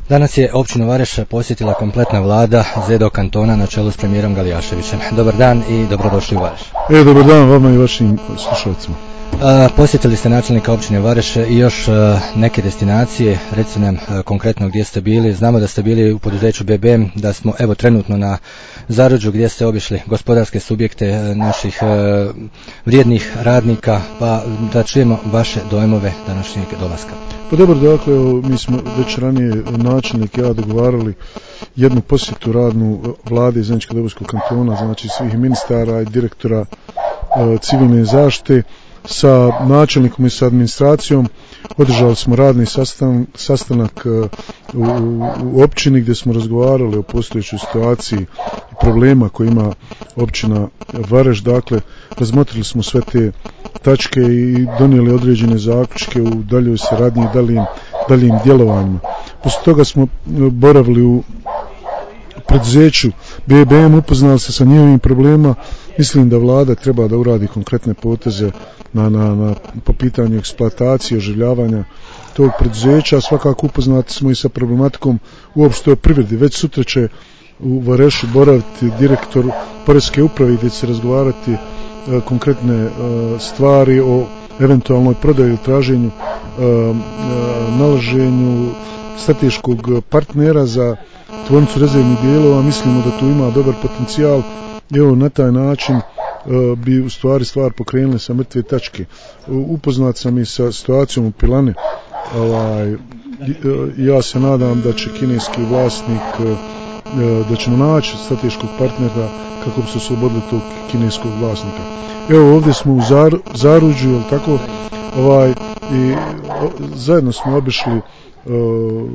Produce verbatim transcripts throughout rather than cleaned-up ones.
Danas je općinu Vareš posjetila kompletna vlada Zedo kantona na čelu s premijerom Galijaševićem. Dobar dan i dobrodošli u Vareš. E, dobar dan vama i vašim slušalcima. A, posjetili ste načelnika općine Vareš i još a, neke destinacije, recite nam a, konkretno gdje ste bili. Znamo da ste bili u poduzeću B B M, da smo evo trenutno na Zaruđu gdje ste obišli gospodarske subjekte a, naših a, vrijednih radnika, pa da čujemo vaše dojmove današnjeg dolaska. Pa dobro, dakle, mi smo već ranije načelnik i ja dogovarali jednu posjetu radnu vlade iz Zeničko-Dobojskog kantona, znači svih ministara i direktora e, civilne zaštite sa načelnikom i sa administracijom. Održali smo radni sastan, sastanak e, u, u općini gdje smo razgovarali o postojećoj situaciji i problema koje ima općina Vareš. Dakle, razmotrili smo sve te tačke i donijeli određene zaključke u daljoj saradnji i daljim, daljim djelovanjima. Poslije toga smo boravili u preduzeću B B M, upoznali se sa njihovim problemima. Mislim da vlada treba da uradi konkretne poteze na, na, na, po pitanju eksploatacije, oživljavanja tog preduzeća. Svakako upoznati smo i sa problematikom uopšte o privredi. Već sutra će u Varešu boraviti direktor Poreske uprave gdje će se razgovarati e, konkretne e, stvari o eventualnoj prodaji ili traženju, e, e, nalaženju strateškog partnera za tvornicu rezervnih dijelova. Mislimo da tu ima dobar potencijal i evo na taj način e, bi u stvari stvar pokrenuli sa mrtve tačke. Upoznat sam i sa situacijom u Pilani. Ovaj, e, ja se nadam da će kineski vlasnik e, da ćemo naći strateškog partnera kako bi se oslobodili tog kineskog vlasnika. Evo ovdje smo u Zar, Zaruđu, jel tako, ovaj, i o, zajedno smo obišli o,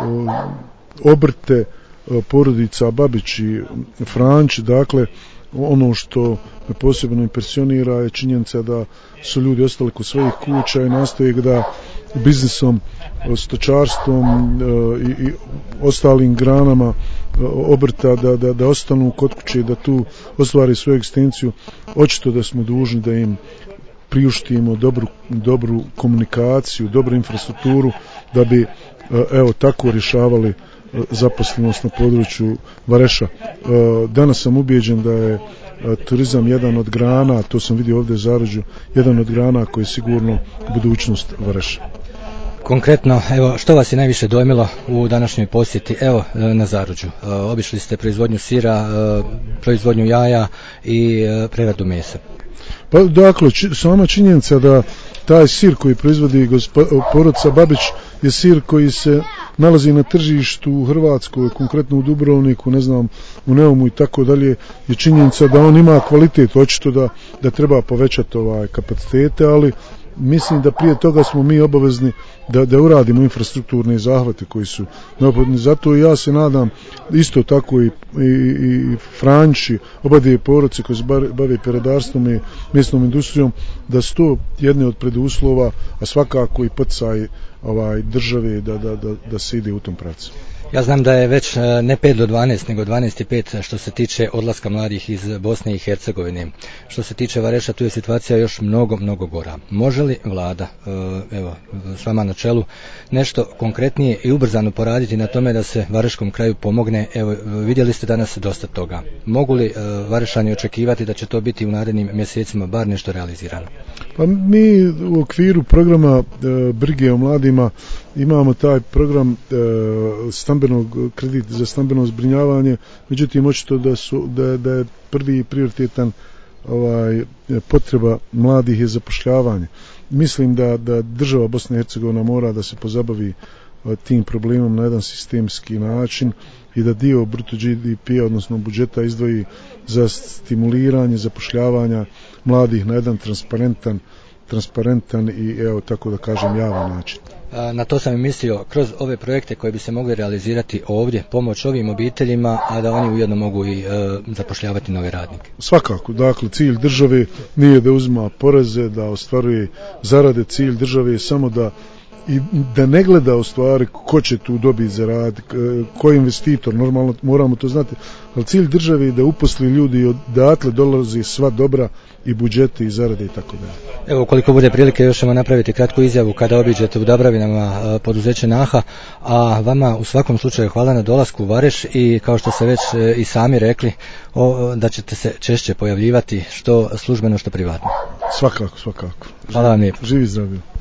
obrte porodica Babić i Franč. Dakle, ono što me posebno impresionira je činjenica da su ljudi ostali kod svojih kuća i nastoje da biznisom, stočarstvom i, i ostalim granama obrta da, da, da ostanu kod kuće, da tu ostvari svoju egzistenciju. Očito da smo dužni da im priuštimo dobru, dobru komunikaciju, dobru infrastrukturu da bi evo tako rješavali zaposlenost na području Vareša. Danas sam ubijeđen da je turizam jedan od grana, to sam vidio ovdje u Zaruđu, jedan od grana koji je sigurno budućnost Vareša. Konkretno, evo, što vas je najviše dojmilo u današnjoj posjeti, evo, na Zaruđu? Obišli ste proizvodnju sira, proizvodnju jaja i preradu mesa. Pa dakle, či, sama činjenica da taj sir koji proizvodi gospo, porodica Babić je sir koji se nalazi na tržištu u Hrvatskoj, konkretno u Dubrovniku, ne znam, u Neumu i tako dalje, je činjenica da on ima kvalitet. Očito da, da treba povećati ovaj kapacitete, ali mislim da prije toga smo mi obavezni da, da uradimo infrastrukturne zahvate koji su neophodni. Zato ja se nadam isto tako i, i, i Franči, obadve porodice koji se bave peradarstvom i mjesnom industrijom, da su to jedne od preduslova, a svakako i poticaj ovaj, države da, da, da, da se ide u tom pravcu. Ja znam da je već ne pet do dvanaest, nego dvanaest i pet što se tiče odlaska mladih iz Bosne i Hercegovine. Što se tiče Vareša, tu je situacija još mnogo, mnogo gora. Može li vlada, evo, s vama na čelu, nešto konkretnije i ubrzano poraditi na tome da se Vareškom kraju pomogne? Evo, vidjeli ste danas dosta toga. Mogu li Varešani očekivati da će to biti u narednim mjesecima bar nešto realizirano? Pa mi u okviru programa e, brige o mladima imamo taj program e, stambenog kredita za stambeno zbrinjavanje, međutim očito da su da, da je prvi prioritetan ovaj potreba mladih je zapošljavanje. Mislim da da država Bosna i Hercegovina mora da se pozabavi tim problemom na jedan sistemski način i da dio bruto G D P-a, odnosno budžeta, izdvoji za stimuliranje zapošljavanja mladih na jedan transparentan, transparentan i evo tako da kažem javan način. Na to sam i mislio, kroz ove projekte koje bi se mogli realizirati ovdje, pomoć ovim obiteljima, a da oni ujedno mogu i e, zapošljavati nove radnike. Svakako, dakle, cilj države nije da uzima poreze, da ostvaruje zarade, cilj države je samo da i da ne gleda u stvari ko će tu dobiti za rad, ko je investitor, normalno moramo to znati, ali cilj države je da uposli ljudi i odatle dolazi sva dobra i budžeti i zarade i tako dalje. Evo, koliko bude prilike, još ćemo napraviti kratku izjavu kada obiđete u Dabravinama poduzeće Naha, a vama u svakom slučaju hvala na dolasku u Vareš i kao što ste već i sami rekli o, da ćete se češće pojavljivati što službeno što privatno. Svakako, svakako. Hvala vam lijepo. Živi zdravi.